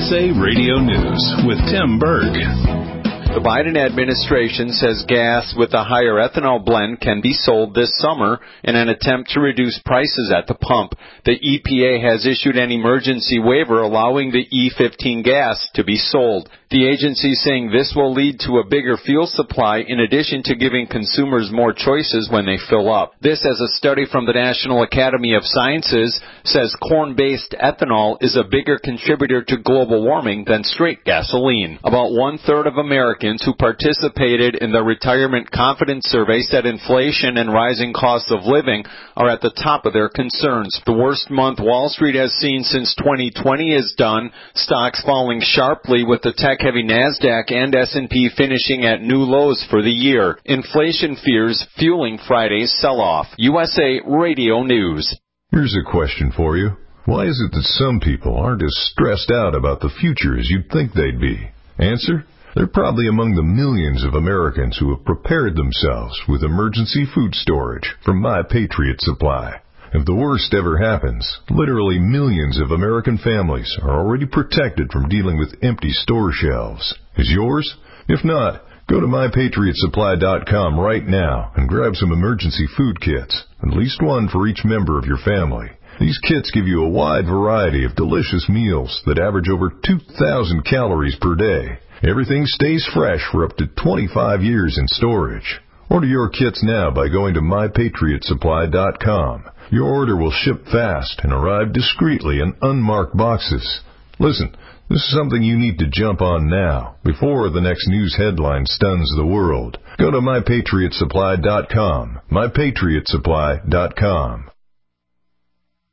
USA Radio News with Tim Berg. The Biden administration says gas with a higher ethanol blend can be sold this summer in an attempt to reduce prices at the pump. The EPA has issued an emergency waiver allowing the E15 gas to be sold. The agency saying this will lead to a bigger fuel supply in addition to giving consumers more choices when they fill up. This, as a study from the National Academy of Sciences, says corn-based ethanol is a bigger contributor to global warming than straight gasoline. About one-third of Americans who participated in the Retirement Confidence Survey said inflation and rising costs of living are at the top of their concerns. The worst month Wall Street has seen since 2020 is done, stocks falling sharply with the tech-heavy NASDAQ and S&P finishing at new lows for the year. Inflation fears fueling Friday's sell-off. USA Radio News. Here's a question for you. Why is it that some people aren't as stressed out about the future as you'd think they'd be? Answer? They're probably among the millions of Americans who have prepared themselves with emergency food storage from My Patriot Supply. If the worst ever happens, literally millions of American families are already protected from dealing with empty store shelves. Is yours? If not, go to MyPatriotSupply.com right now and grab some emergency food kits, at least one for each member of your family. These kits give you a wide variety of delicious meals that average over 2,000 calories per day. Everything stays fresh for up to 25 years in storage. Order your kits now by going to MyPatriotSupply.com. Your order will ship fast and arrive discreetly in unmarked boxes. Listen, this is something you need to jump on now, before the next news headline stuns the world. Go to MyPatriotSupply.com. MyPatriotSupply.com.